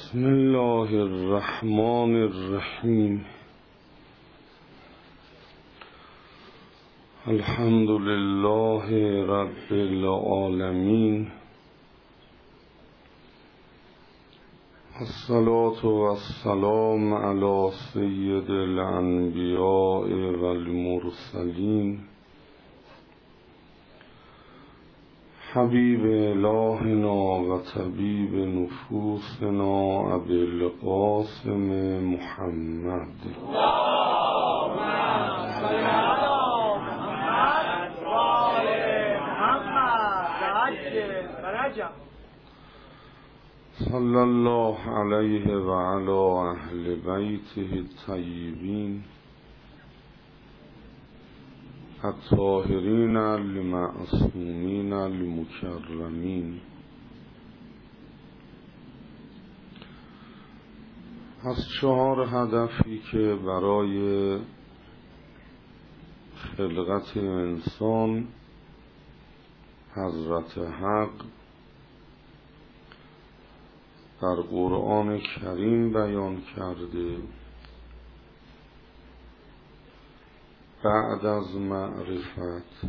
بسم الله الرحمن الرحیم. الحمد لله رب العالمین، الصلاة والسلام علی سید الانبیاء والمرسلین، حبیب الهنا و طبیب نفوسنا ابی القاسم محمد. صلی الله علیه و علی اهل بیته الطیبین الطاهرین المعصومین المکرمین. از 4 هدفی که برای خلقت انسان حضرت حق در قرآن کریم بیان کرده، بعد از معرفت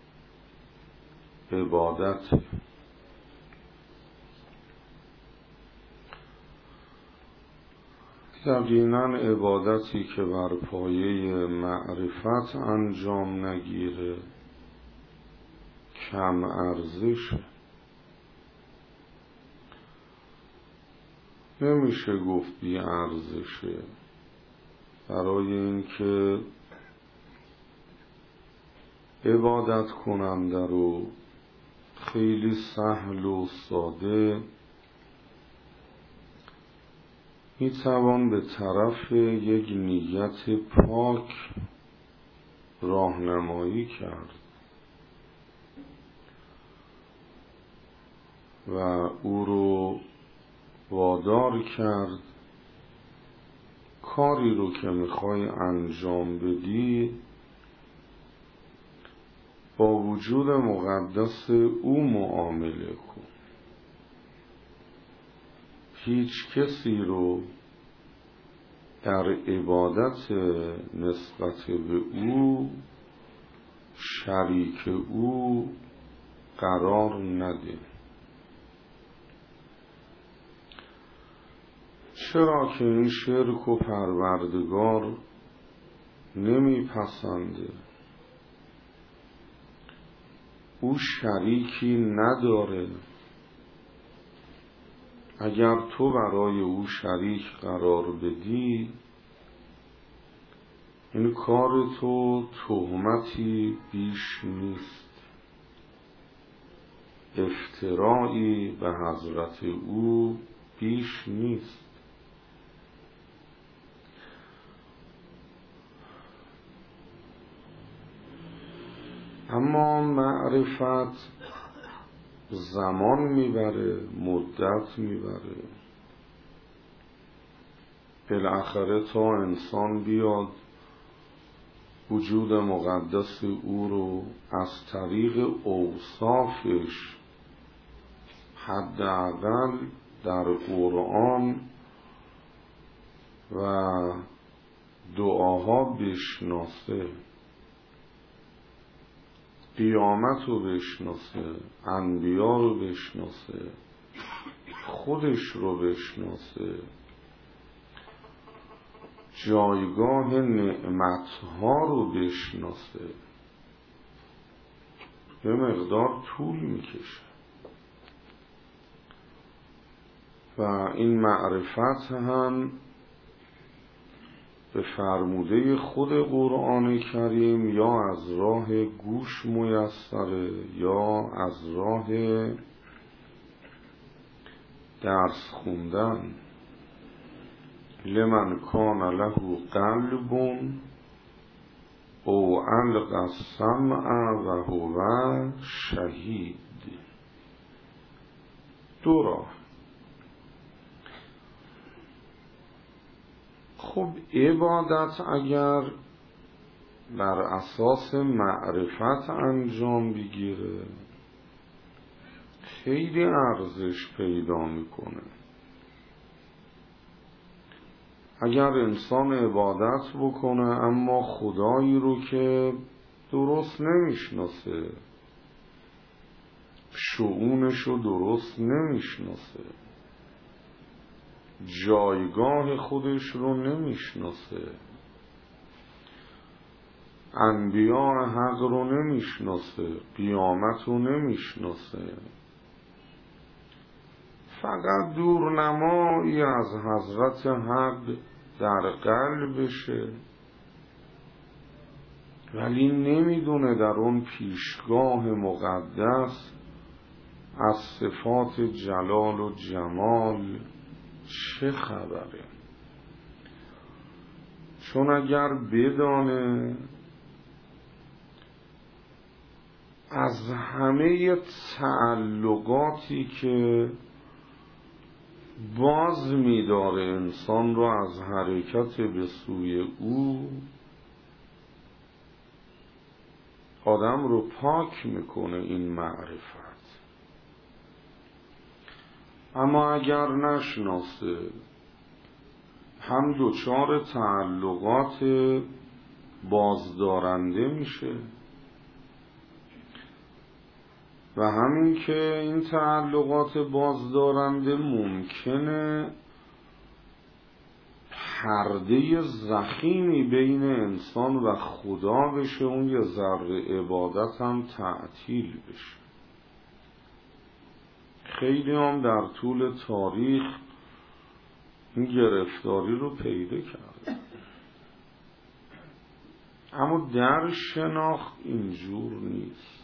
عبادت. یقینا عبادتی که بر پایه معرفت انجام نگیره کم ارزشه. نمیشه گفت بی ارزشه، برای اینکه عبادت کننده رو خیلی سهل و ساده میتوان به طرف یک نیت پاک راهنمایی کرد و او رو وادار کرد کاری رو که میخوای انجام بدی با وجود مقدس او معامله کن. هیچ کسی رو در عبادت نسبت به او شریک او قرار نده. چرا که این شرک و پروردگار نمیپسنده. او شریکی نداره. اگر تو برای او شریک قرار بدی، این کار تو تهمتی بیش نیست، افترائی به حضرت او بیش نیست. اما معرفت زمان میبره، مدت میبره. بالاخره تا انسان بیاد وجود مقدس او رو از طریق اوصافش حداقل در قرآن و دعاها بشناسه، قیامت رو بشناسه، انبیا رو بشناسه، خودش رو بشناسه، جایگاه نعمتها رو بشناسه، یه مقدار طول میکشه و این معرفت هم به فرموده خود قرآن کریم یا از راه گوش میسره یا از راه درس خوندن. لمن کان له قلب او القى السمع و هو شهید. 2 راه. خب عبادت اگر بر اساس معرفت انجام بگیره خیلی ارزش پیدا میکنه. اگر انسان عبادت بکنه اما خدایی رو که درست نمیشناسه، شؤونش رو درست نمیشناسه، جایگاه خودش رو نمیشناسه، انبیاء حق رو نمیشناسه، قیامت رو نمیشناسه، فقط دورنمایی از حضرت حق در قلبشه، ولی نمیدونه در اون پیشگاه مقدس از صفات جلال و جمال چه خبره. چون اگر بدانه از همه تعلقاتی که باز می‌داره انسان رو از حرکت به سوی او، آدم رو پاک میکنه این معرفت. اما اگر نشناسه، هم دچار تعلقات بازدارنده میشه و همین که این تعلقات بازدارنده ممکنه پرده ضخیمی بین انسان و خدا بشه، اون یه ذره عبادت هم تعطیل بشه. خیلی هم در طول تاریخ این گرفتاری رو پیدا کرده، اما در شناخت اینجور نیست.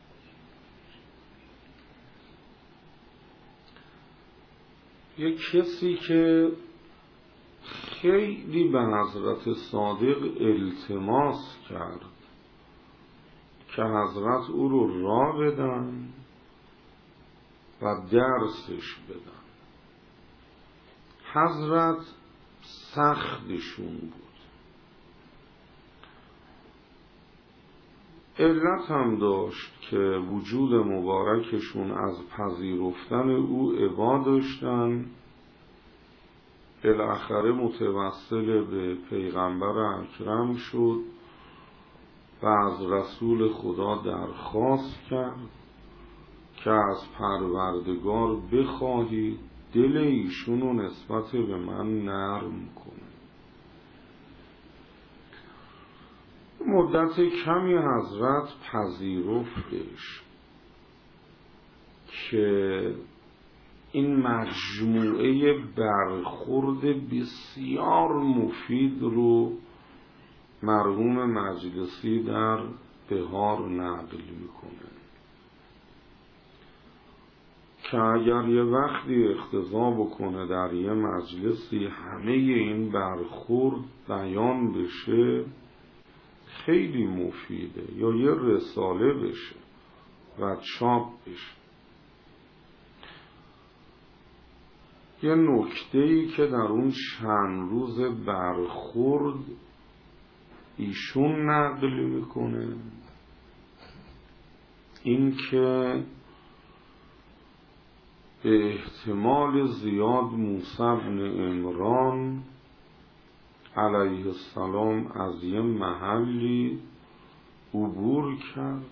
یک کسی که خیلی به حضرت صادق التماس کرد که حضرت او رو راه بدن و درسش بدن، حضرت سختشون بود. علت هم داشت که وجود مبارکشون از پذیرفتن او ابا داشتن، بالاخره متوسل به پیغمبر اکرم شد و از رسول خدا درخواست کرد که از پروردگار بخواهید دل ایشونو نسبت به من نرم کنه. مدت کمی حضرت پذیرفتش که این مجموعه برخورد بسیار مفید رو مرحوم مجلسی در بهار نقل میکنه که اگر یه وقتی اقتضا بکنه در یه مجلسی همه این برخورد بیان بشه خیلی مفیده، یا یه رساله بشه و چاپ بشه. یه نکته‌ای که در اون چند روز برخورد ایشون نقل میکنه این که به احتمال زیاد موسی بن عمران علیه السلام از یه محلی عبور کرد.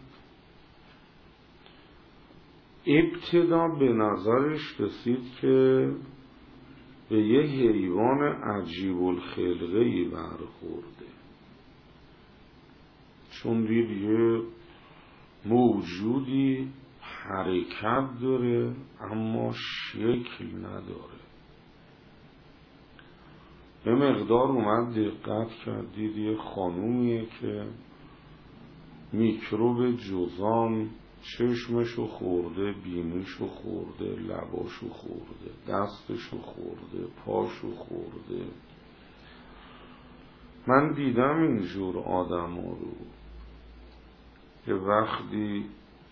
ابتدا به نظرش رسید که به یه حیوان عجیب الخلقه‌ای برخورده، چون دید یه موجودی حرکت داره اما شکل نداره. یه مقدار اومد دقت کرد، دید یه خانومیه که میکروب جذام چشمشو خورده، بینیشو خورده، لباشو خورده، دستشو خورده، پاشو خورده. من دیدم اینجور آدم ها رو که وقتی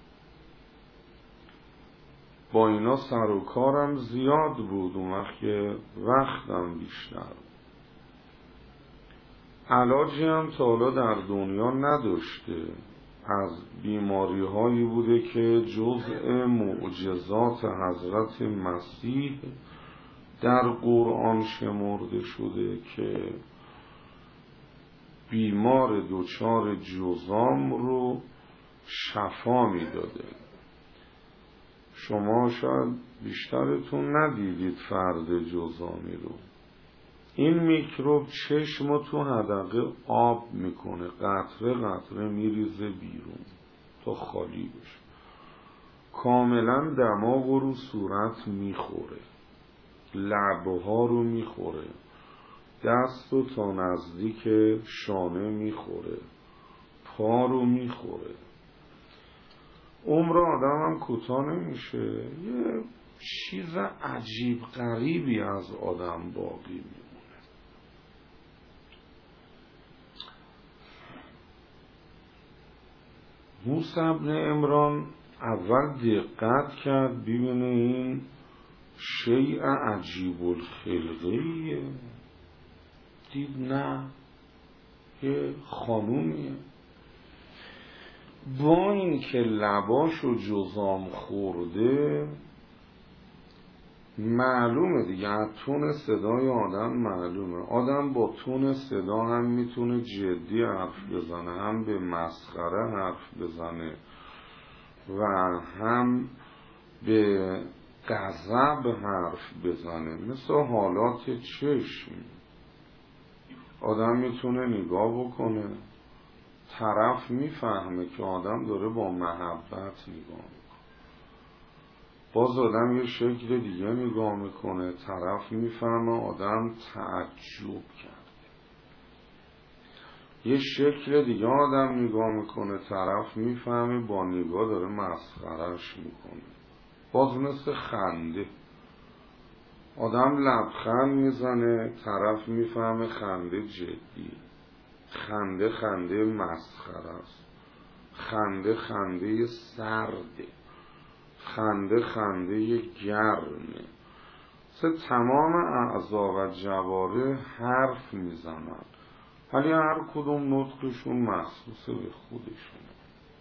با اینا سر و کارم زیاد بود، اون وقت که وقتم بیشتر، علاجی هم تا حالا در دنیا نداشته، از بیماری هایی بوده که جزء معجزات حضرت مسیح در قرآن شمرده شده که بیمار دچار جذام رو شفا میداده. شما شاید بیشترتون ندیدید فرد جذامی رو. این میکروب چشم رو تو حدقه آب میکنه، قطره قطره میریزه بیرون تا خالی بشه. کاملا دماغ رو صورت میخوره، لبها رو میخوره، دست رو تا نزدیک شانه میخوره، پا رو میخوره. عمر آدم هم کوتاه نمیشه، یه چیز عجیب غریبی از آدم باقی میمونه. موسی بن عمران اول دقت کرد ببینه این شیء عجیب الخلقه‌ایه، دید نه یه خانومیه. با این که لباشو جذام خورده معلومه دیگه، از تون صدای آدم معلومه. آدم با تون صدا هم میتونه جدی حرف بزنه، هم به مسخره حرف بزنه و هم به غضب حرف بزنه. مثل حالات چشم آدم میتونه نگاه بکنه، طرف میفهمه که آدم داره با محبت نگاه میکنه. باز آدم یه شکل دیگه نگاه میکنه، طرف میفهمه آدم تعجب کرده. یه شکل دیگه آدم نگاه میکنه، طرف میفهمه با نگاه داره مسخرهش میکنه. باز مثل خنده، آدم لبخند میزنه، طرف میفهمه خنده جدی، خنده خنده مسخره است، خنده خنده سرده، خنده خنده گرمه. تمام اعضا و جوارح حرف میزنن، ولی هر کدوم نطقشون مخصوص به خودشونه.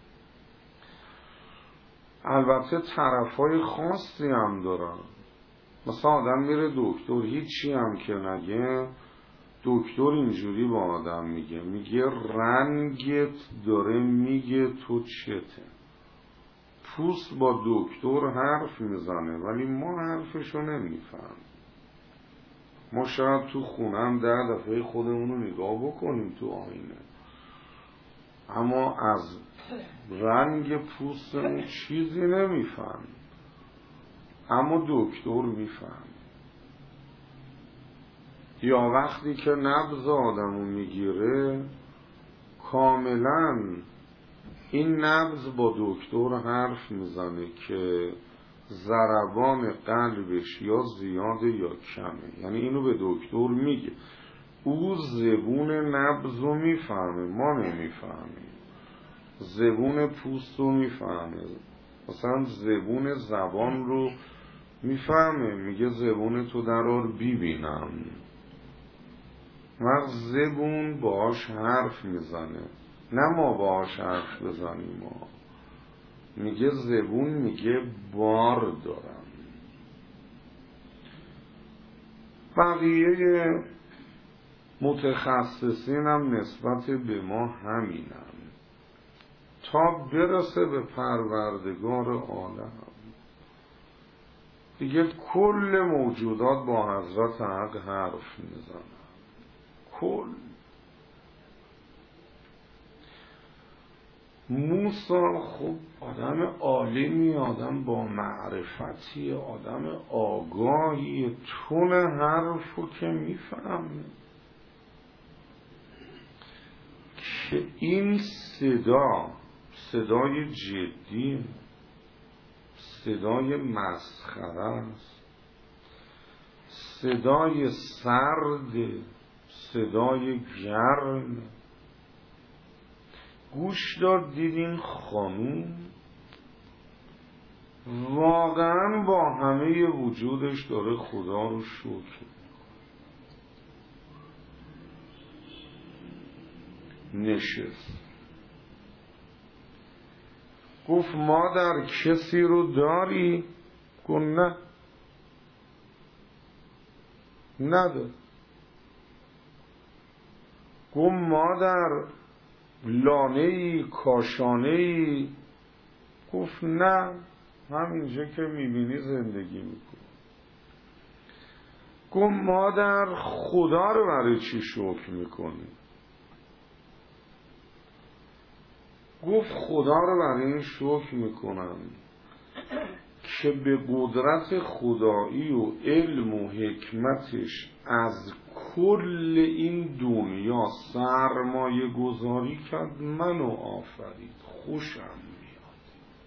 البته طرفای خاصی هم دارن. مثلا آدم میره دکتر، هیچی هم که نگه دکتر اینجوری با آدم میگه رنگت داره میگه تو چته. پوست با دکتر حرف میزنه ولی ما حرفشو نمیفهم. ما شاید تو خونم 10 دفعه خودمونو نگاه بکنیم تو آینه، اما از رنگ پوستمون چیزی نمیفهم، اما دکتر میفهم. یا وقتی که نبض آدمو میگیره، کاملا این نبض با دکتر حرف میزنه که ضربان قلبش یا زیاده یا کمه. یعنی اینو به دکتر میگه، او زبون نبض رو میفهمه، ما نمیفهمیم. زبون پوست رو میفهمه، مثلا زبون زبان رو میفهمه، میگه زبون تو درار ببینم. وقت زبون باش حرف میزنه، نه ما باش حرف بزنیم. ما میگه زبون میگه بار دارم. بقیه متخصصین هم نسبت به ما همینم، تا برسه به پروردگار عالم. دیگه کل موجودات با حضرت حق حرف میزنن، کل. موسی خب آدم عالمی، آدم با معرفتی، آدم آگاهی، تون حرفو که میفهمه که این صدای جدی، صدای مسخره است، صدای سرد، صدای گرم. گوش داد دیدین خانوم واقعا با همه وجودش داره خدا رو شکر نشست. گفت مادر کسی رو داری؟ گفت نه. نداره. گفت ما در لانه‌ای کاشانه‌ای. گفت نه، همینجا که میبینی زندگی میکنی. گفت مادر خدا رو برای چی شکر میکنی؟ گفت خدا رو برای این شکر میکنم که به قدرت خدایی و علم و حکمتش از کل این دنیا سرمایه گذاری کرد، منو آفرید، خوشم میاد.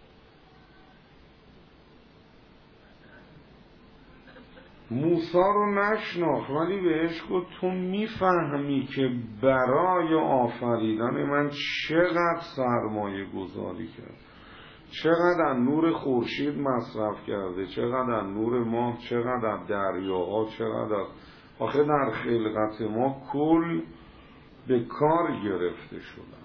موسی رو نشناخت ولی بهش گفت تو میفهمی که برای آفریدن من چقدر سرمایه گذاری کرد، چقدر از نور خورشید مصرف کرده، چقدر از نور ماه، چقدر از دریاها، چقدر آخه در خلقت ما کل به کار گرفته شدن.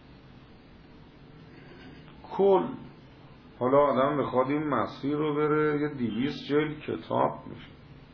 کل حالا آدم بخواد این مسیر رو بره یه 200 جلد کتاب میشه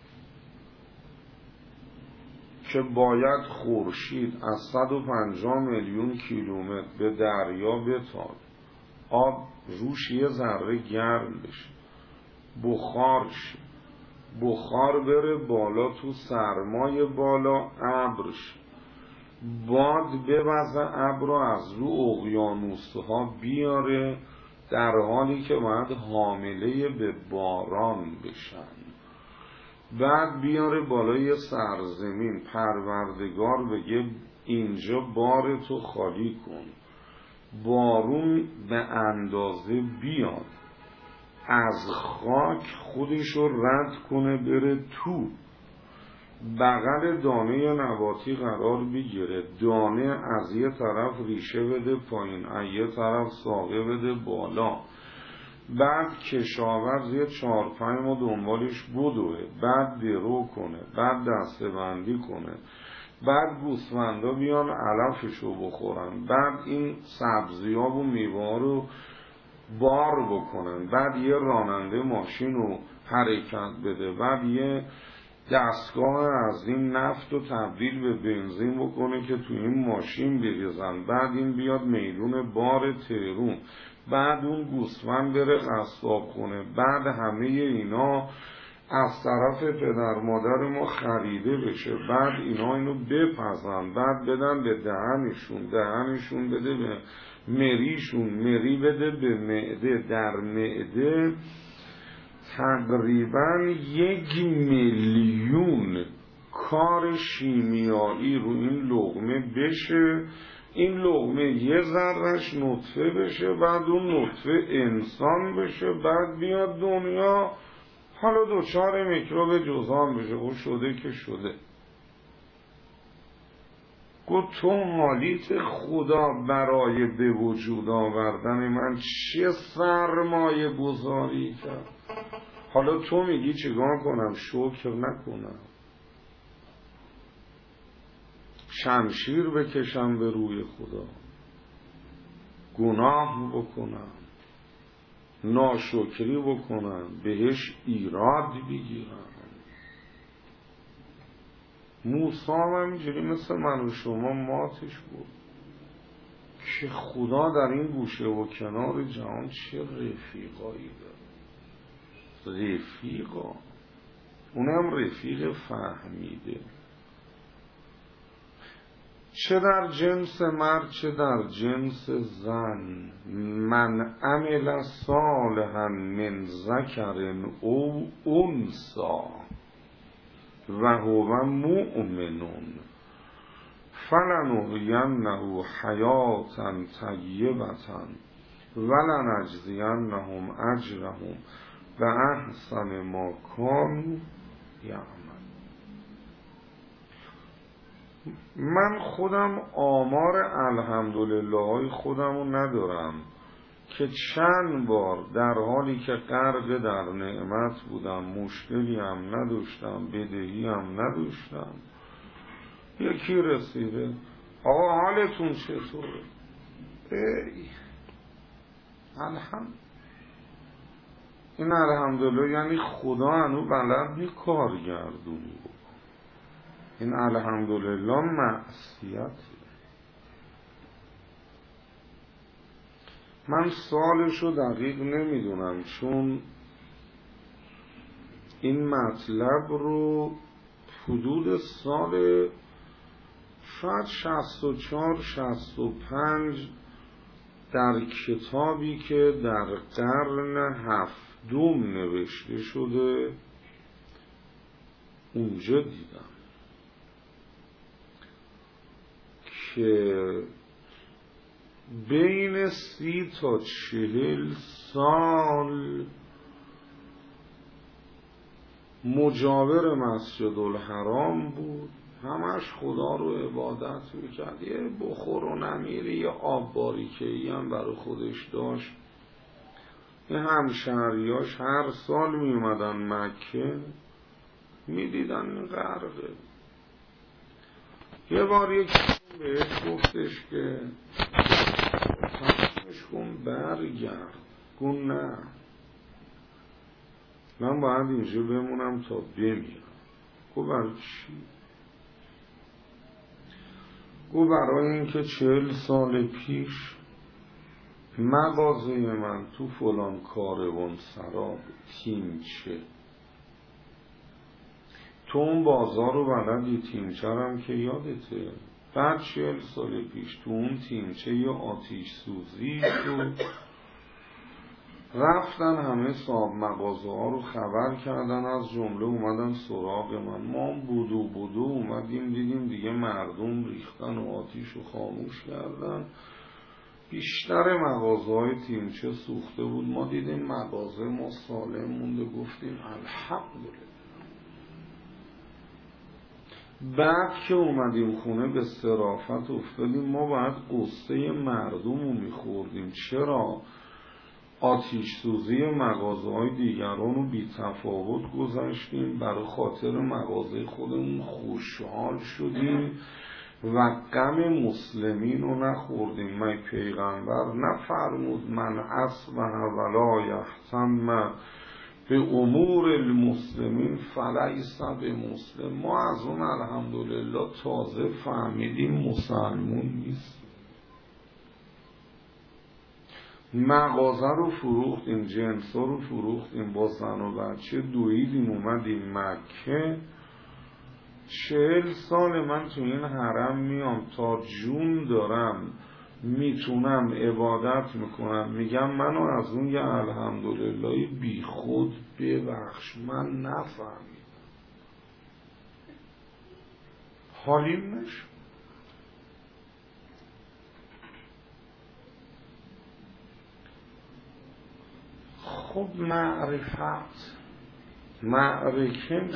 که باید خورشید از 150 میلیون کیلومتر به دریا بتاب، آب روش یه ذره گرم بشه، بخار شه، بخار بره بالا تو سرمای بالا، ابر شه، باد بوزه ابر رو از رو اقیانوس‌ها بیاره، در حالی که باید حامله به باران بشن، بعد بیاره بالای سرزمین، پروردگار بگه اینجا بار تو خالی کن، بارون به اندازه بیاد، از خاک خودشو رد کنه بره تو، بغل دانه نباتی قرار بگیره، دانه از یه طرف ریشه بده پایین، از یه طرف ساقه بده بالا، بعد کشاورز یه 4-5 ماه دنبالش بدوه، بعد درو کنه، بعد دسته بندی کنه، بعد گوسفندا بیان علفشو بخورن، بعد این سبزی‌ها و میوه‌ها رو بار بکنن، بعد یه راننده ماشین رو حرکت بده، بعد یه دستگاه از این نفت رو تبدیل به بنزین بکنه که تو این ماشین بریزن، بعد این بیاد میدون بار تهرون، بعد اون گوسفند بره قصاب خونه، بعد همه اینا از طرف پدر مادر ما خریده بشه، بعد اینا اینو بپزن، بعد بدن به دهنشون بده به مریشون، مری بده به معده، در معده تقریبا 1,000,000 کار شیمیایی رو این لقمه بشه، این لقمه یه ذرهش نطفه بشه، بعد اون نطفه انسان بشه، بعد بیاد دنیا حالا 2-4 میکروب جذام بشه، او شده که شده. گفت تو حالیت خدا برای به وجود آوردن من چه سرمایه گذاری کرد، حالا تو میگی چیکار کنم؟ شکر نکنم؟ شمشیر بکشم به روی خدا، گناه بکنم، ناشکری بکنم، بهش ایراد بگیرم؟ موسی هم اینجوری مثل من و شما ماتش بود که خدا در این گوشه و کنار جهان چه رفیقایی داره. رفیقا، اونم رفیق فهمیده، چه در جنس مرد چه در جنس زن، من عمل صالحا من ذکر او انثی و هو مؤمن فلنحینه حیاة طیبة ولنجزینهم اجرهم باحسن ما کانوا یعملون. من خودم آمار الحمدلله های خودم رو ندارم که چند بار در حالی که غرق در نعمت بودم، مشکلی هم نداشتم، بدهی هم نداشتم، یکی رسیده آقا حالتون چطوره؟ ای الحمد، این الحمدلله یعنی خدا هنو بلد می کارگردونی بکن. این الحمدلله معصیت. من سالشو دقیق نمیدونم، چون این مطلب رو حدود سال شاید 64-65 در کتابی که در قرن هفتم نوشته شده اونجا دیدم که بین 30 تا 40 سال مجاور مسجد الحرام بود، همش خدا رو عبادت میکرد، یه بخور و نمیری، یه آب باریکه‌ای هم برای خودش داشت. این همشهریاش هر سال میومدن مکه، میدیدن این غرقه. یه بار یکی بهش گفتش که تمامش کن برگرد، گفت نه من باید اینجا بمونم تا بمیرم. گفت برای چی؟ گفت برای اینکه 40 سال پیش مغازه من تو فلان کاروان سرا تیمچه، تو اون بازار رو بلدی، تیمچه هم که یادته، بعد 40 سال پیش تو اون تیمچه یه آتیش سوزی شد، رفتن همه صاحب مغازه ها رو خبر کردن، از جمله اومدن سراغ ما بودو اومدیم دیدیم دیگه مردم ریختن و آتیش رو خاموش کردن، بیشتر مغازه های تیمچه سوخته بود، ما دیدیم مغازه ما سالم مونده، گفتیم الحمدلله. بعد که اومدیم خونه به صرافت افتادیم، ما باید قصه مردم رو میخوردیم، چرا آتیش سوزی مغازه های دیگران رو بی تفاوت گذاشتیم، برای خاطر مغازه خودمون خوشحال شدیم و غم مسلمین رو نخوردیم. من پیغمبر نفرمود من اصبح ولا یهتم به امور المسلمین فلیس به مسلم. ما از اون الحمدلله تازه فهمیدیم مسلمون نیست. مغازه رو فروختیم، جنس ها رو فروختیم، با زن و بچه دویدیم اومدیم مکه. 40 سال من تو این حرم میام، تا جون دارم میتونم عبادت میکنم، میگم منو از اون یه الحمدلله بی خود ببخش، من نفهمیدم، حالیم نشد. خب معرفت معرکه،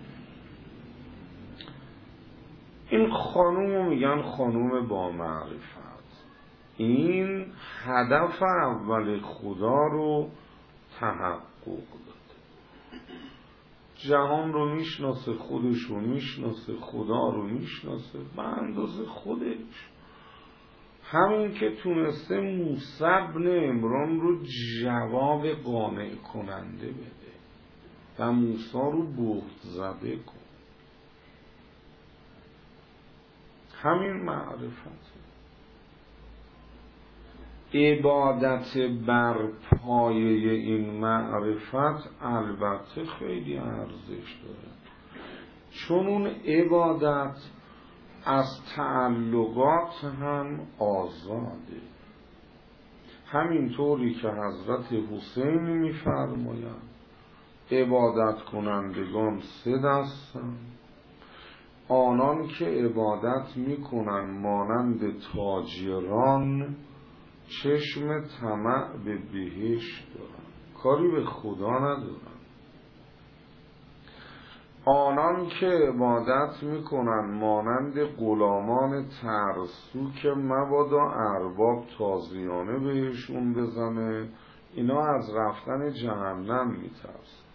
این خانومو میگن خانوم با معرفت. این هدف اول خدا رو تحقق داده، جهان رو میشناسه، خودش رو میشناسه، خدا رو میشناسه به اندازه خودش. همین که تونسته موسی بن عمران رو جواب قانع کننده بده و موسی رو بهت زده کن، همین معرفت. عبادت بر پایه این معرفت البته خیلی ارزش داره، چون اون عبادت از تعلقات هم آزاده. همینطوری که حضرت حسین می‌فرمایند عبادت کنندگان 3 دستند، آنان که عبادت میکنن مانند تاجران چشم طمع به بهشت دارن، کاری به خدا ندارن. آنان که عبادت میکنن مانند غلامان ترسو که مبادا ارباب تازیانه بهشون بزنه، اینا از رفتن جهنم میترسن.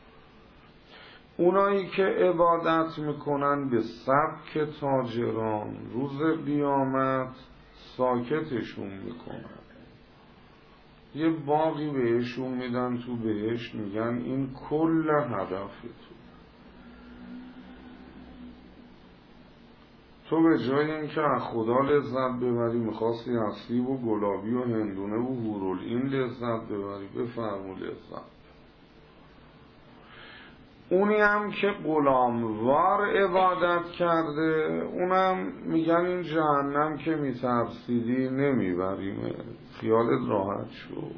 اونایی که عبادت میکنن به سبک تاجران روز قیامت ساکتشون میکنن، یه باقی بهشون میدن تو بهشت، میگن این کل هدف تو. تو به جای اینکه از خدا لذت ببری میخواستی اصلی و گلابی و هندونه و هورالعین لذت ببری. بفرمو لذت. اونی هم که غلاموار عبادت کرده اونم میگن این جهنم که میترسیدی نمیبریم، خیالت راحت شد.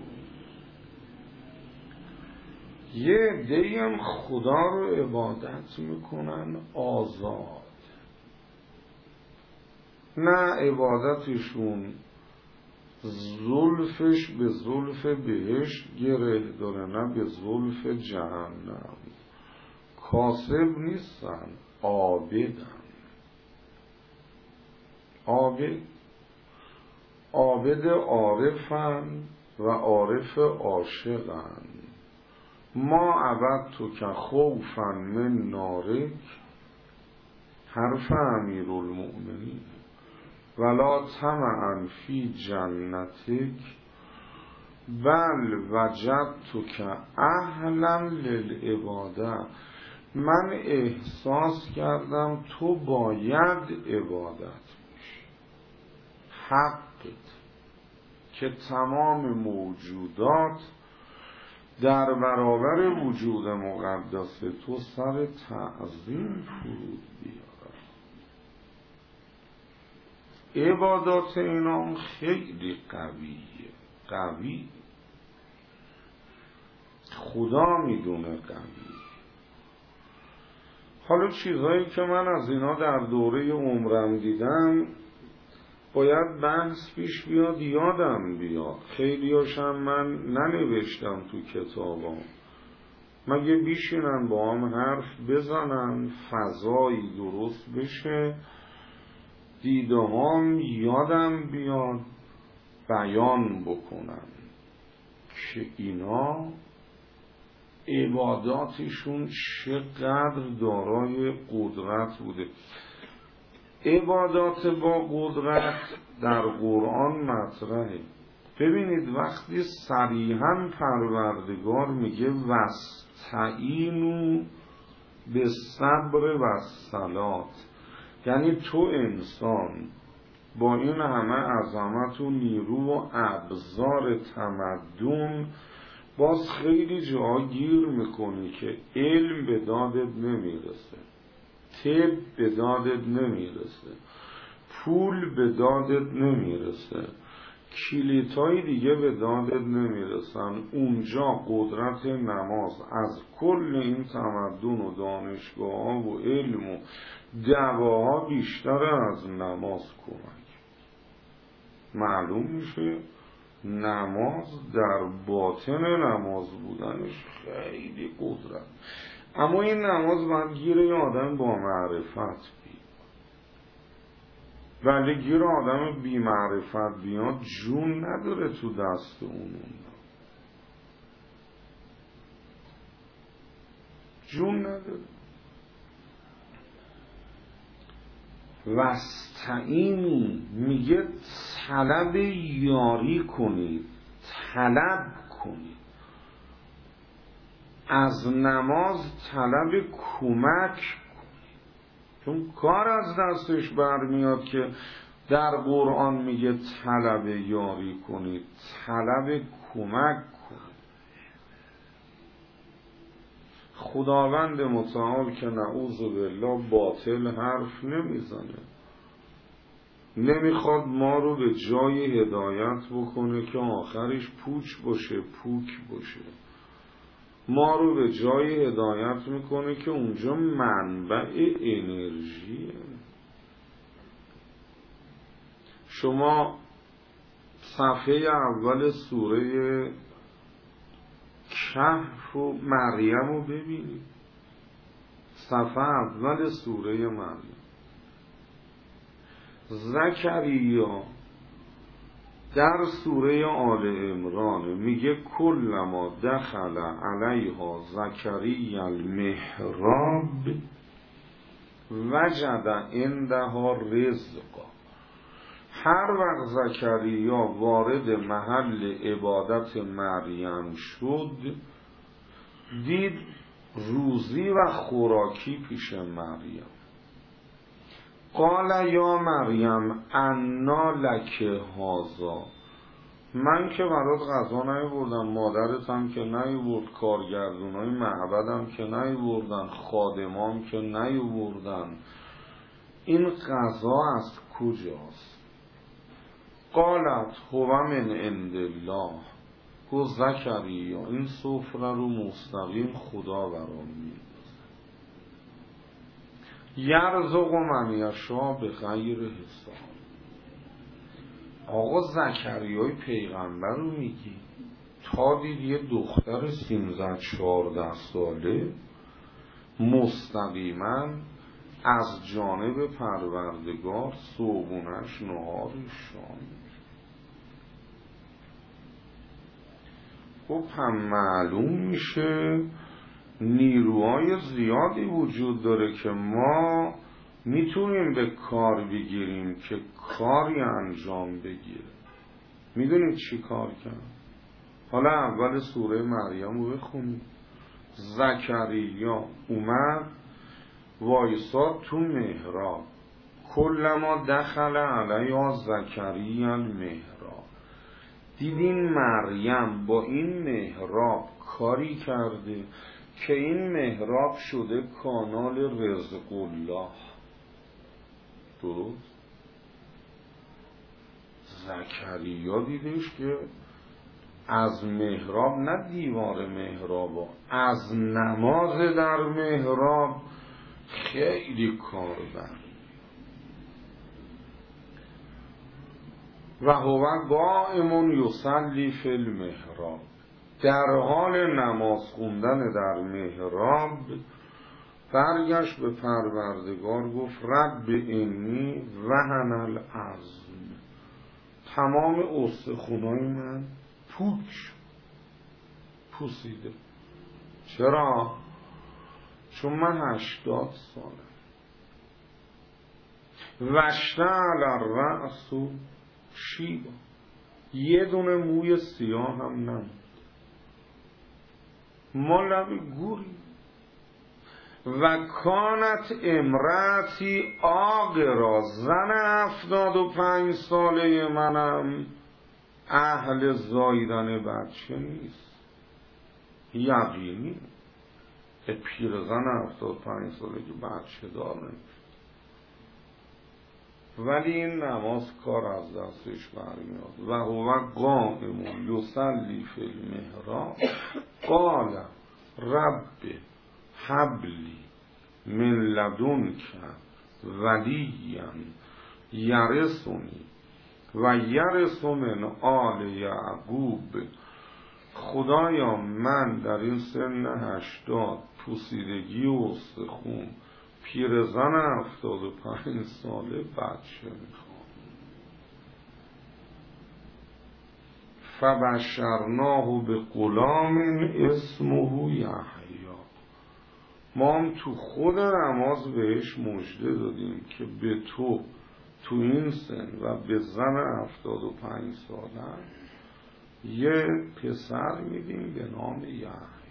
یه عده‌ای هم خدا رو عبادت میکنن آزاد، نه عبادتشون زلفش به زلف بهشت گره داره نه به زلف جهنم. کاسب نیستن، عابدن. عابد عارفن و عارف عاشقن. ما عبدتو که خوفا من نارک، حرف امیرالمؤمنین، ولا طمعا فی جنتک، بل وجدتک اهلا للعباده. من احساس کردم تو باید عبادت بشی، حقت که تمام موجودات در برابر وجود مقدس تو سر تعظیم فرود بیارن. عبادات اینام خیلی قوی، خدا میدونه قوی. حالا چیزهایی که من از اینا در دوره عمرم دیدم باید بحث پیش بیاد، یادم بیاد. خیلی هاشم من ننوشتم تو کتابام، مگه بیشینن با هم حرف بزنن فضایی درست بشه، دیده هم یادم بیاد بیان بکنم که اینا عباداتشون چقدر دارای قدرت بوده. عبادات با قدرت در قرآن مطرحه. ببینید وقتی صریحاً پروردگار میگه واستعینوا بالصبر والصلاة، یعنی تو انسان با این همه عظمت و نیرو و ابزار تمدن باز خیلی جا گیر میکنی که علم به دادت نمیرسه، طب به دادت نمیرسه، پول به دادت نمیرسه، کلیتای دیگه به دادت نمیرسن. اونجا قدرت نماز از کل این تمدن و دانشگاه ها و علم و دواها بیشتر از نماز کمک. معلوم میشه نماز در باطن نماز بودنش خیلی قدرت. اما این نماز باید گیر آدم با معرفت بیاد، ولی گیر آدم بی معرفت بیاد جون نداره تو دست اون، جون نداره. واستعینوا میگه طلب یاری کنید، طلب کنید از نماز، طلب کمک کنید، چون کار از دستش برمیاد که در قرآن میگه طلب یاری کنید، طلب کمک کنید. خداوند متعال که نعوذ بالله باطل حرف نمیزنه، نمیخواد ما رو به جای هدایت بکنه که آخرش پوچ باشه، پوک باشه. ما رو به جای هدایت میکنه که اونجا منبع انرژیه. شما صفحه اول سوره کهف و مریم رو ببینید، صفحه اول سوره مریم. زکریا در سوره آل عمران میگه کلما دخل علیها زکریا المحراب وجد عندها رزقا. هر وقت زکریا وارد محل عبادت مریم شد دید روزی و خوراکی پیش مریم. قال یا مریم انا لک هذا، من که برات غذا نیاوردم، مادرت هم که نیاورد، کارگردونای معبدم که نیاوردن، خادمان که نیاوردن، این غذا از کجاست؟ قالت هو من عند الله، گفت زکریا این سفره رو مستقیم خدا برام می‌دازه، یرزق من یشاء بغیر حساب. آقا زکریای پیغمبر رو میگی، تا دید یه دختر 13-14 ساله مستقیما از جانب پروردگار صبحونش نهارش شامش. خب هم معلوم میشه نیروهای زیادی وجود داره که ما میتونیم به کار بگیریم که کاری انجام بگیره. میدونید چی کار کرد؟ حالا اول سوره مریم رو بخونید. زکریا اومد وایساد تو محراب، کلما دخل علیها زکریا المحراب، دیدین مریم با این محراب کاری کرده که این محراب شده کانال رزق الله. درست؟ زکریا دیدش که از محراب، نه دیوار محراب، از نماز در محراب خیلی کار بر و هو قائم یصلی فی المحراب، در حال نماز خوندن در محراب برگشت به پروردگار گفت رب انی وهن العظم، تمام استخونای من پوک پوسیده. چرا؟ چون من 80 سالم. واشتعل الرأس شیبا، یه دونه موی سیاه هم نموند. ما لب گوری. و کانت امراتی آقرا، زن 75 ساله منم اهل زایدن بچه نیست. یقینی پیرزن 75 ساله که بچه دار نمیشه، ولی این نماز کار از دستش برمیاد. و هو قائم یصلی فی المحراب قال رب حبلی من لدنک ولیا یرثنی و یرث من آل یعقوب. خدایا من در این سن 80 پوسیدگی و استخون، پیرزن 75 ساله بچه میخوام. فبشرناه به غلام اسمه یحیی، ما هم تو خود نماز بهش مژده دادیم که به تو این سن و به زن 75 ساله یه پسر میدیم به نام یحیی.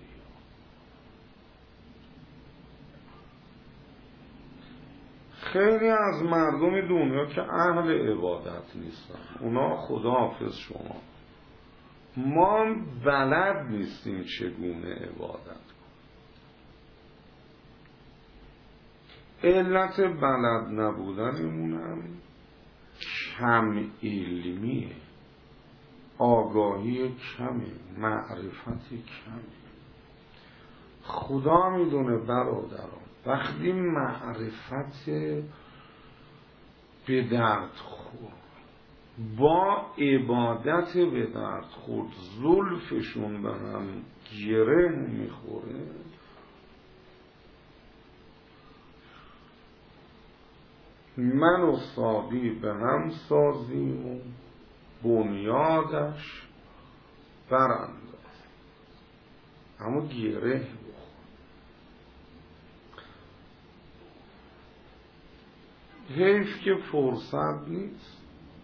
خیلی از مردم دنیا که اهل عبادت نیستن، اونا خداحافظ شما، ما بلد نیستیم چگونه عبادت کنیم. علت بلد نبودنمونم کم علمیه، آگاهی کمه، معرفت کمه. خدا میدونه برادران، وقتی معرفت به درد خورد با عبادت به درد خورد زلفشون به هم گره میخوره، من و ساقی به هم سازیم و بنیادش برانداز، اما گره بخور. حیف که فرصت نیست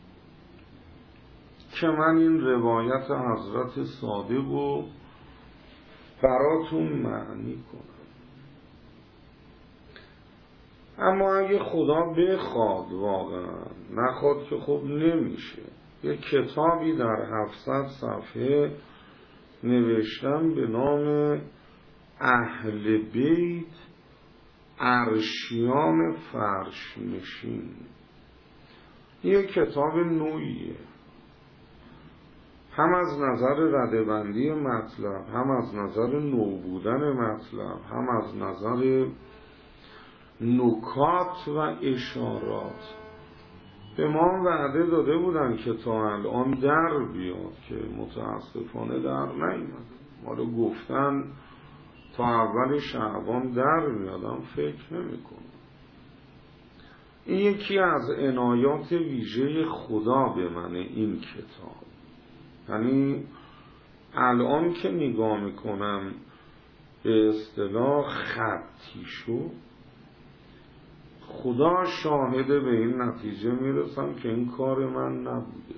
که من این روایت حضرت صادق رو براتون معنی کنم. اما اگه خدا بخواد واقعا، نخواد که خب نمیشه. یه کتابی در 700 صفحه نوشتم به نام اهل بیت عرشیان فرش نشین. یه کتاب نوعیه، هم از نظر ردبندی مطلب، هم از نظر نو بودن مطلب، هم از نظر نکات و اشارات. به ما وعده داده بودن که تا الان در بیاد که متاسفانه در نیامد. ما رو گفتن تا اول شعبان در میادم، فکر نمی کنم. این یکی از عنایات ویژه خدا به من این کتاب. یعنی الان که نگاه میکنم به اصطلاح خطی شو، خدا شاهده به این نتیجه میرسم که این کار من نبوده.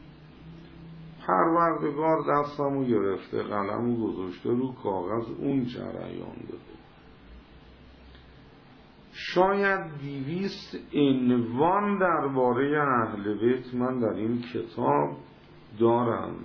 پروردگار دستمو گرفته، قلمو گذاشته رو کاغذ، اون جریان داده. شاید 200 عنوان درباره اهل بیت من در این کتاب دارم.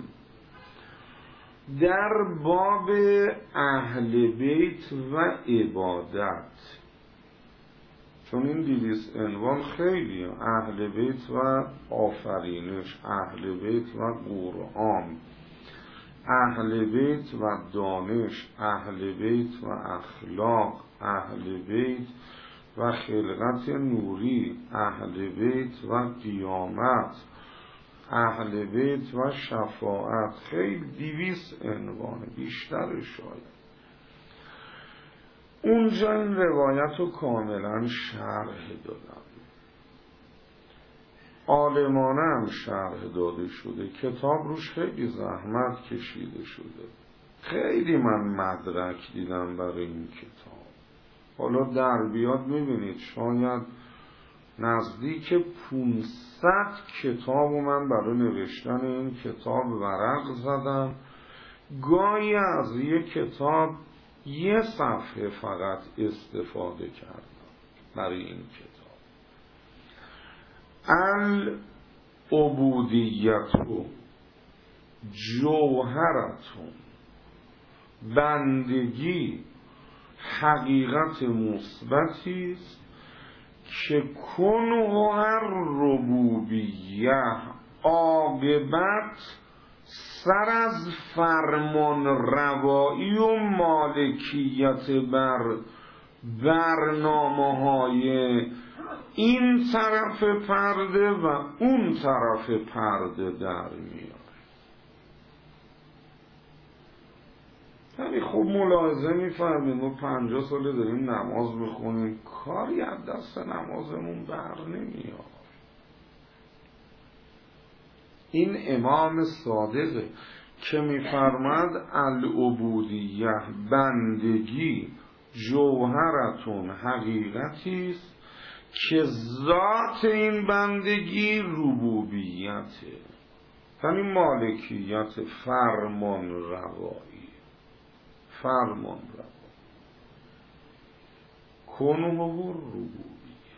در باب اهل بیت و عبادت، چون این 200 عنوان خیلی، اهل بیت و آفرینش، اهل بیت و قرآن، اهل بیت و دانش، اهل بیت و اخلاق، اهل بیت و خلقت نوری، اهل بیت و قیامت، اهل بیت و شفاعت. خیلی 200 عنوانه، بیشتر شاید. اونجا این روایت رو کاملا شرح دادم، عالمانه هم شرح داده شده، کتاب روش خیلی زحمت کشیده شده. خیلی من مدرک دیدم برای این کتاب. حالا در بیاد میبینید شاید نزدیک 500 کتاب من برای نوشتن این کتاب ورق زدم. گاهی از یک کتاب 1 صفحه فقط استفاده کردم برای این کتاب. العبودیت جوهرتون، بندگی حقیقت مثبتی است که کنه ربوبیه، عاقبت سر از فرمان روایی و مالکیت بر برنامه‌های این طرف پرده و اون طرف پرده در میاد. یعنی خوب ملاحظه می‌فرمایید ما 50 ساله داریم نماز میخونیم، کاری از دست نمازمون بر نمیاد. این امام صادقه که میفرماد العبودیه، بندگی جوهرتون، حقیقتی است که ذات این بندگی ربوبیته، یعنی مالکیت، فرمان روایی، فرمان روایی، کنه و ربوبیه.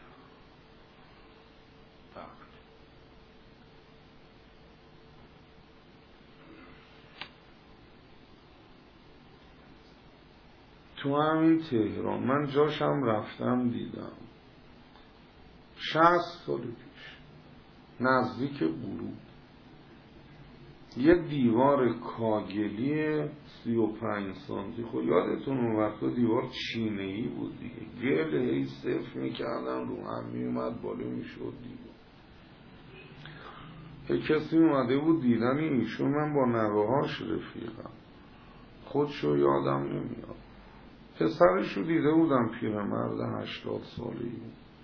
تو همین تهران من جاشم رفتم دیدم 60 سال پیش نزدیک ورود یه دیوار کاگلی 35 سانتی، خب یادتون اون وقتا دیوار چینه‌ای بود دیگه، گل هی صفر میکردن رو هم میومد بالا میشد دیگه. یه کسی اومده بود دیدن ایشون، من با نوه‌هاش رفیقم، خودشو یادم نمیاد، پسرشو دیده بودم، پیرمرد 80 ساله‌ای،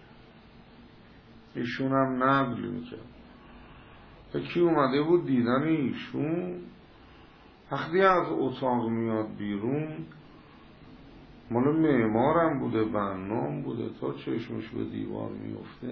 ایشون هم نقل میکرد. یکی اومده بود دیدن ایشون، وقتی از اتاق میاد بیرون، مال معمارم بوده، بنام بوده، تا چشمش به دیوار میفته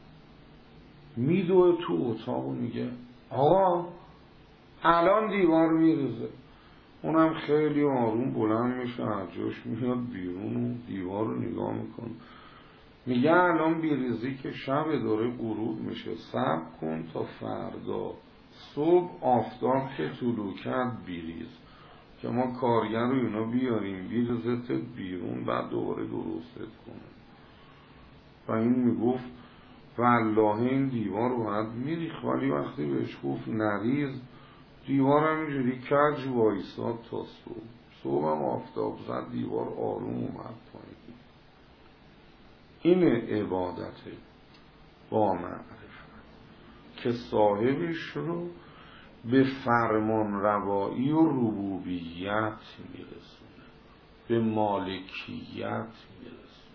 میدوه تو اتاق و میگه آقا الان دیوار میرزه. اونم خیلی آروم بلند میشه، از جاش میاد بیرون و دیوار رو نگاه میکنه. میگه الان بیریزی که شب داره غروب میشه، صبر کن تا فردا صبح آفتاب که طلوع کرد بیریز، که ما کارگر رو اینا بیاریم بیرزتت بیرون، بعد دوباره درستت کنه. و این میگفت والله این دیوار باید میریخ، ولی وقتی بهش گفت نریز، دیوار همینجوری کج وایساد تا صبح. صبح هم آفتاب زد، دیوار آروم اومد پایین. این عبادت با معرفت که صاحبش رو به فرمان روایی و ربوبیت میرسونه، به مالکیت میرسونه.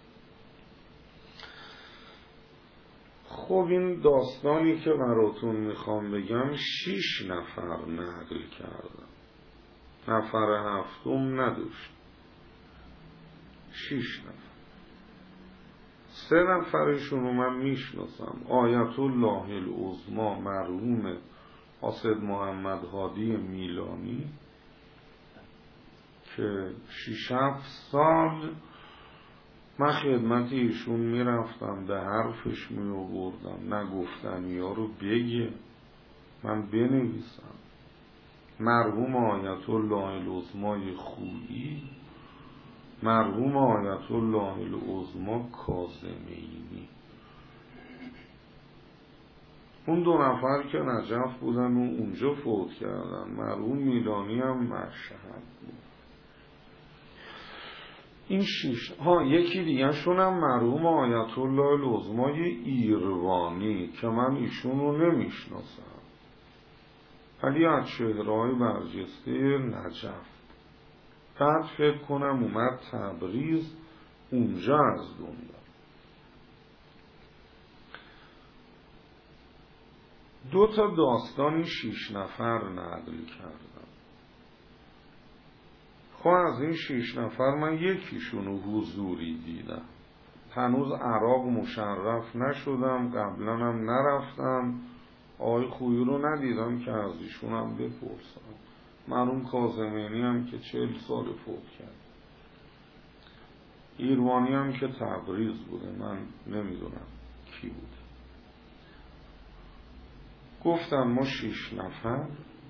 خب این داستانی که براتون میخوام بگم 6 نفر نقل کردم، نفر هفتم نداشت. 6 نفر. 3 نفرشون رو من میشناسم، آیت الله العظمی مرحوم حاسد محمد هادی میلانی که 6-7 سال من خدمت ایشون میرفتم، به حرفش میآوردم، نگفتنی ها رو بگه من بنویسم. مرحوم آیت الله العظمی خویی، مرحوم آیت الله العظمی کاظمیی. اون 2 نفر که نجف بودن و اونجا فوت کردن، مرحوم میلانی هم مشهد بود. این 6 یکی دیگه شونم مرحوم آیت الله العظمی ایروانی که من ایشون رو نمیشناسم، ولی از چهره‌های برجسته نجف. بعد فکر کنم اومد تبریز، اونجا از دنیا. 2 داستانی 6 نفر نقل کردم. خب از این 6 نفر من یکیشونو حضوری دیدم، هنوز عراق مشرف نشدم، قبلا هم نرفتم، آقای خویی رو ندیدم که از ایشونم بپرسم. مرحوم کاظمینی هم که 40 سال فوت کرد، ایروانی هم که تبریز بوده، من نمیدونم کی بود. گفتم ما 6 نفر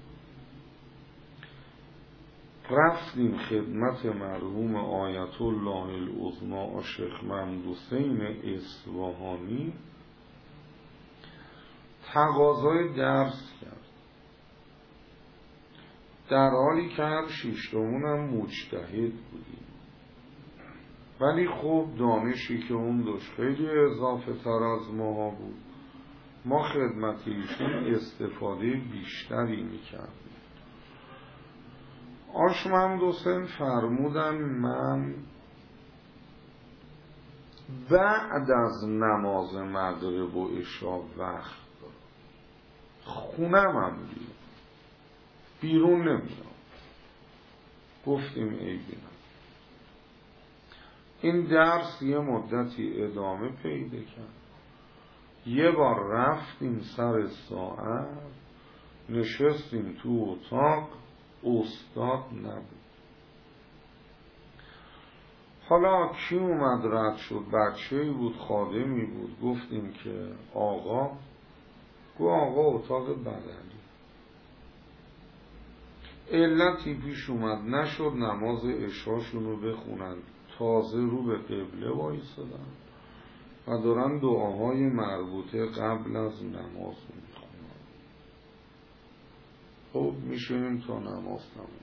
رفتیم خدمت مرحوم آیت الله العظمی شیخ محمود حسین اصفهانی، تقاضای درس کرد، در حالی که هر 6 هم مجتهد بودیم، ولی خب دانشی که اون داشت خیلی اضافه تر از ماها بود، ما خدمت ایشون استفاده بیشتری میکردیم. آش محمود حسین فرمودن من بعد از نماز مغرب و عشا وقت دارم، خونم هم بیرون نمیام. گفتیم ای بینم. این درس یه مدتی ادامه پیدا کرد. یه بار رفتیم سر ساعت، نشستیم تو اتاق، استاد نبود. حالا کی اومد رد شد؟ بچه‌ای بود، خادمی بود. گفتیم که آقا، گو آقا اتاق بدلی. علتی پیش اومد، نشد نماز عشاشون رو بخونن، تازه رو به قبله وایسادن و دارن دعاهای مربوطه قبل از نماز میخونن. خب میشونیم تا نماز تموم.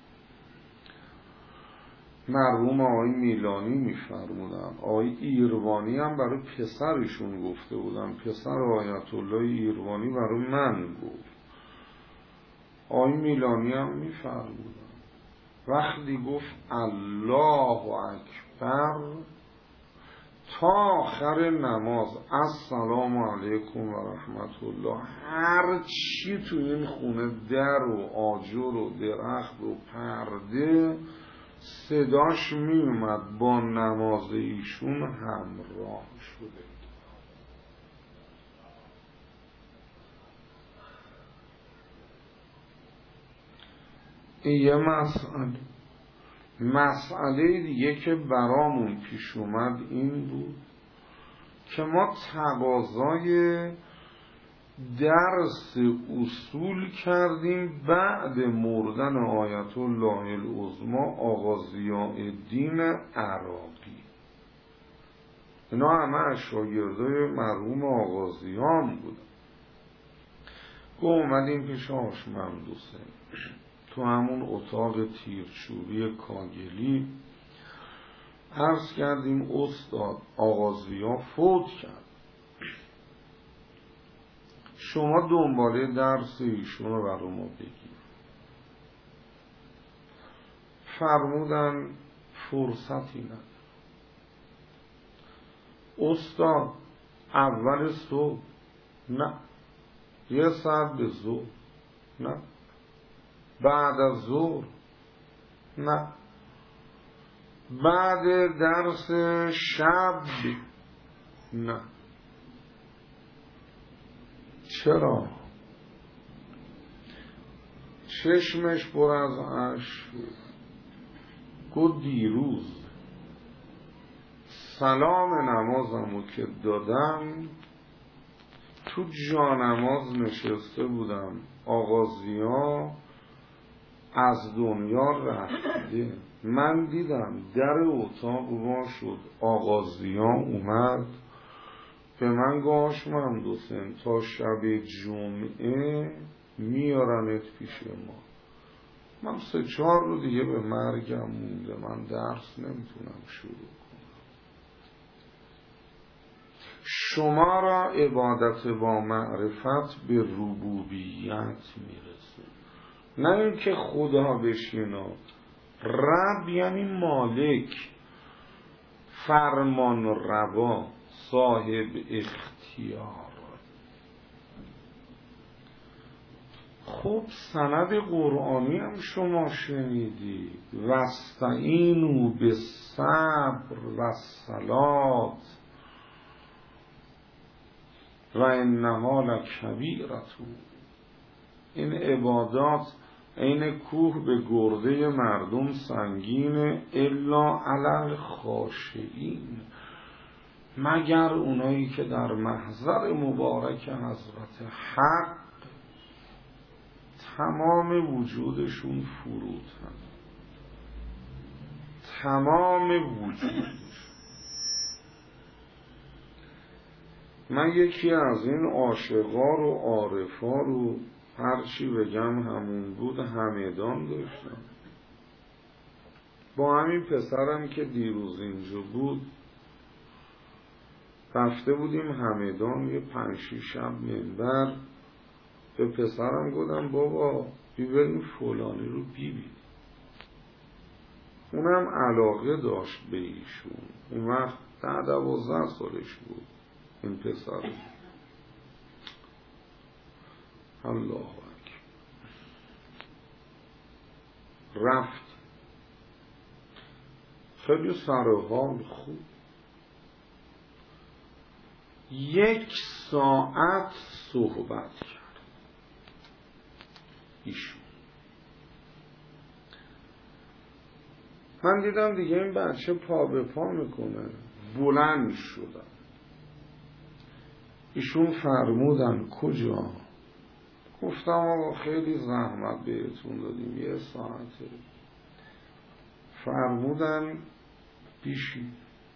مرحوم آقای میلانی میفرمودن، آقای ایروانی هم برای پسرشون گفته بودن، پسر آیت الله ایروانی برای من گفت. آقای میلانی هم میفرمودن وقتی گفت الله اکبر تا آخر نماز السلام علیکم و رحمت الله، هر چی تو این خونه، در و آجر و درخت و پرده، صداش می اومد با نماز ایشون همراه شده. این یه مسئله دیگه که برامون پیش اومد این بود که ما تقاضای درس اصول کردیم بعد مردن آیت الله العظمی آقا ضیاءالدین عراقی. اینا همه شاگردای مرحوم آقا ضیاء بودن. اومدیم پیش حاج محمد حسین تو همون اتاق تیرچوبی کاگلی، عرض کردیم استاد آقا ضیاء فوت کرد، شما دنباله درس ایشون رو برای ما بگیر. فرمودن فرصتی نداره استاد، اول صبح نه، یه ساعت به ظهر نه، بعد از ظهر نه، بعد درس شب نه. چرا؟ چشمش پر از اشک گفت دیروز سلام نمازمو که دادم تو جانماز نشسته بودم، آقا ضیاء از دنیا رفته، من دیدم در اتاق وا شد، آقا ضیاء اومد به من گفت محمد حسین تا شب جمعه میارنت پیش ما. من 3-4 روز دیگه به مرگم مونده، من درس نمیتونم شروع کنم. شما را عبادت با معرفت به ربوبیت میرسه، نه اینکه خدا بشینا. رب یعنی مالک، فرمان روا، صاحب اختیار. خب سند قرآنی هم شما شنیدی، واستعینوا بالصبر والصلاة و انها لکبیرة. این عبادات این کوه به گرده مردم سنگینه، الا علی الخاشعین، مگر اونایی که در محضر مبارک حضرت حق تمام وجودشون فروتن، تمام وجودشون. من یکی از این عاشقا رو عارفا رو هرچی بگم همون بود، همدان داشتم. با همین پسرم که دیروز اینجا بود رفته بودیم همدان، یه 5-6 شب منبر. به پسرم گفتم بابا بیبریم فلانی رو بیبین. اونم علاقه داشت به ایشون، اون وقت 10-12 سالش بود این پسر. الله اکبر. رفت خیلی سرحال خوب، 1 ساعت صحبت کرد ایشون. من دیدم دیگه این بچه پا به پا میکنه، بلند شدم. ایشون فرمودن کجا؟ گفتم آقا خیلی زحمت بهتون دادیم، 1 ساعته. فرمودن بیشی.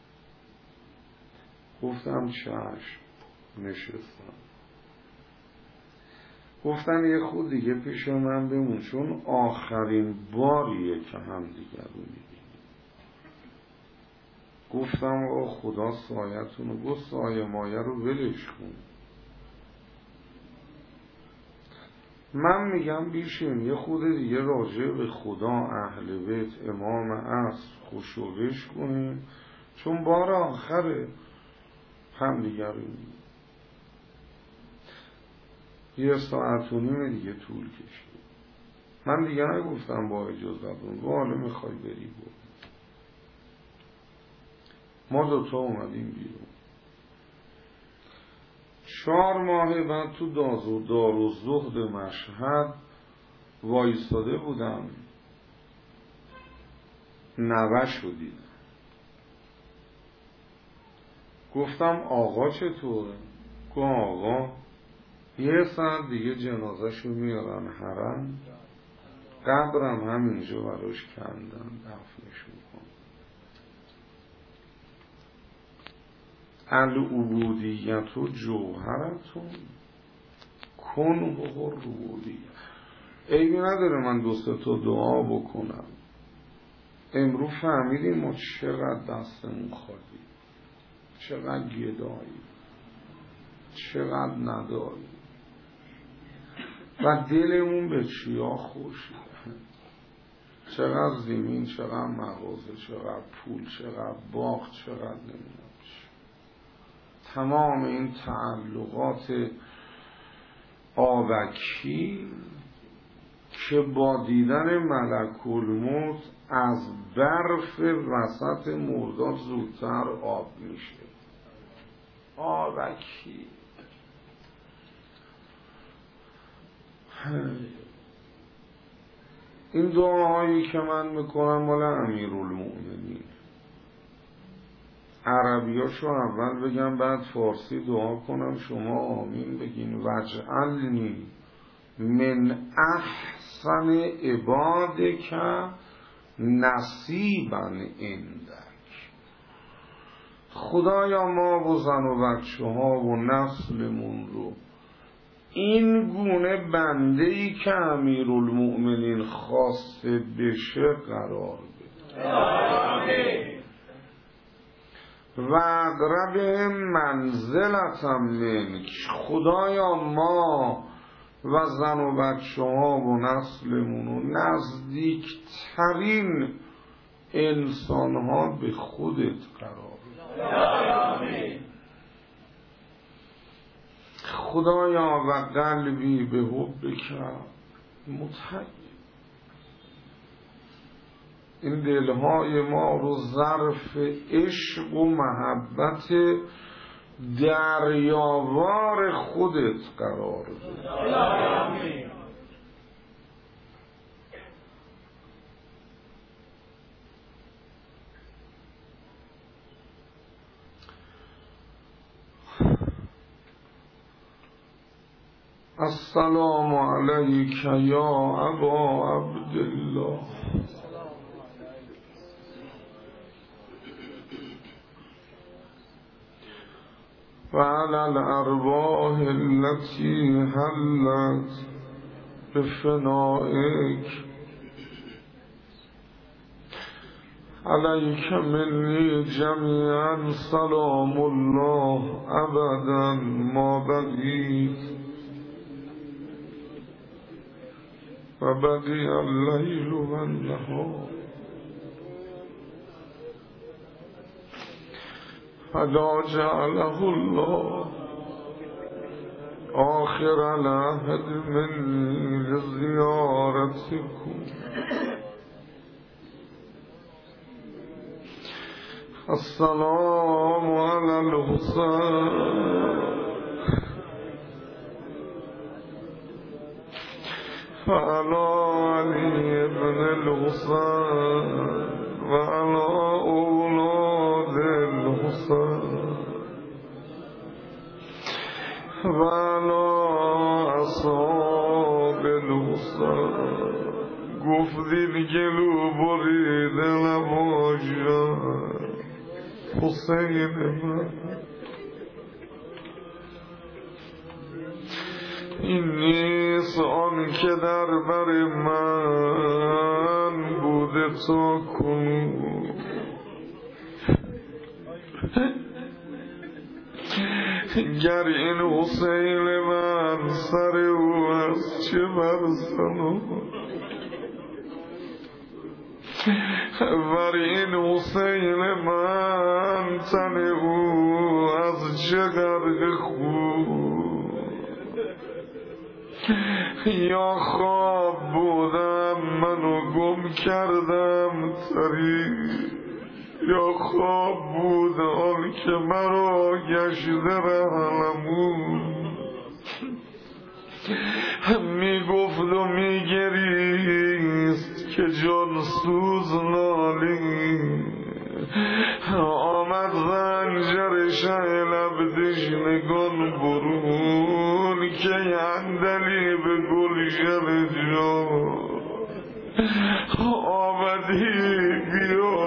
گفتم چشم. نشستم. گفتن یه خود دیگه پیش من بمون، چون آخرین باریه که هم دیگر رو میبینیم. گفتم آقا خدا سایتون رو، گفت سایه مایه رو ولش کن. من میگم بیشیم یه خود دیگه راجع به خدا، اهل بیت، امام عصر خوشوبش کنیم، چون بار آخره هم دیگر رو میبینیم. 1.5 ساعت دیگه طول کشید. من دیگه نگفتم با اجازتون، با حالا میخوای بری برو. ما 2 اومدیم بیرون. 4 ماه بعد تو دارالزهد مشهد وایستاده بودم، نوه شدید. گفتم آقا چطوره؟ گفت آقا یه ساعت دیگه جنازه‌شو میارن حرم، قبرم همینجا براش کندن، دفنش میکنن. العبودیت و جوهرتون کن و ربودیت. عیبی نداره من دو سه تا دعا بکنم. امروز فهمیدیم ما چقدر دستمون خالی، چقدر گدایی، چقدر نداری و دلمون به چیا خوشیده. چقدر زمین، چقدر مغازه، چقدر پول، چقدر باغ، چقدر نمیدونم. تمام این تعلقات آبکی که با دیدن ملک الموت از برف وسط مرداد زودتر آب میشه. آبکی این دعاهایی که من میکنم مال امیرالمؤمنین. عربیاشو اول بگم بعد فارسی دعا کنم، شما آمین بگین. وجعلنی من احسن عبادک نصیبا عندک. خدایا ما و زن و بچه ها و نسلمون رو این گونه بنده‌ای که امیرالمؤمنین خواسته بشه قرار بده. آمین. و اقرب منزلتم منک. خدایا ما و زن و بچه ها و نسلمون و نزدیکترین انسان ها به خودت قرار بده. خدایا و قلبی به حبک متحد. این دلهای ما رو ظرف عشق و محبت دریاوار خودت قرار بده. آمین. السلام علیک یا ابا عبدالله و علی الارواح التي حلت بفنائک. علیک منی جمیعا سلام الله ابدا ما بقیت و بقی اللیل و النهار. فلا جعله الله آخر العهد منی لزیارتکم. السلام علی الحسین وعلى علی ابن الحسین وعلى اولاد الحسین وعلى اصحاب الحسین. گفتین گلو بریده نباشد حسین من. این نیست آن که در بر من بوده تا کنون. گر این حسین من سر او از چه برزنم، ور این حسین من تن او از چه غرق خون. یا خواب بودم منو گم کردم طریق، یا خواب بود آن که مرا گشته رحلمون. می گفت و می گریست که جان سوز نالی، آمد خنجر شیلب دشنگان برون که اندلی به گلشن جان آمدی بیا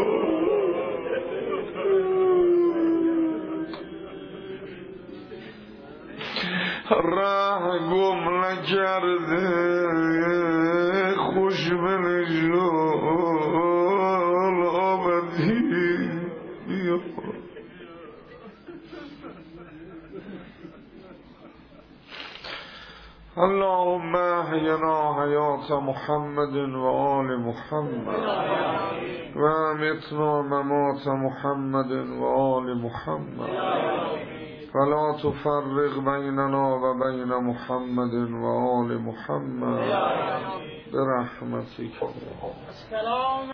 راه گم نکرده خوش بنشان آمدی بیا اللهم احینا حیات محمد و آل محمد و امیتنا ممات محمد و آل محمد ولا تفرق بیننا و بین محمد و آل محمد برحمتک.